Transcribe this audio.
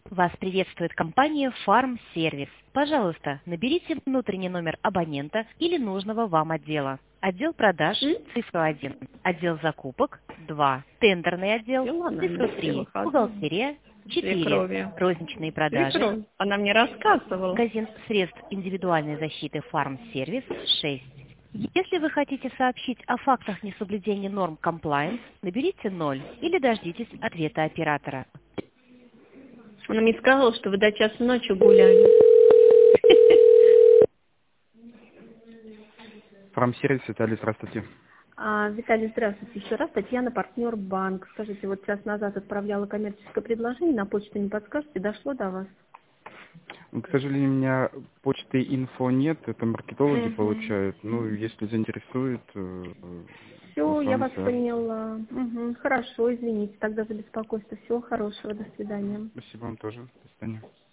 Вас приветствует компания Farm Service. Пожалуйста, наберите внутренний номер абонента или нужного вам отдела. Отдел продаж, цифра 1. Отдел закупок, 2. Тендерный отдел, цифра 3. Бухгалтерия, 4. Свекрови. Розничные продажи. Свекровь. Она мне рассказывала. Магазин средств индивидуальной защиты Farm Service, 6. Если вы хотите сообщить о фактах несоблюдения норм compliance, наберите 0 или дождитесь ответа оператора. Она мне сказала, что вы до часу ночи гуляли. Фармсервис, Виталий, здравствуйте. Виталий, здравствуйте. Еще раз, Татьяна, партнер банк. Скажите, вот час назад отправляла коммерческое предложение, на почту не подскажете, дошло до вас? К сожалению, у меня почты инфо нет, это маркетологи получают. Ну, если заинтересует, Все, с я вами вас свяжутся. поняла. Хорошо, извините, тогда за беспокойство. Всего хорошего, до свидания. Спасибо вам тоже. До свидания.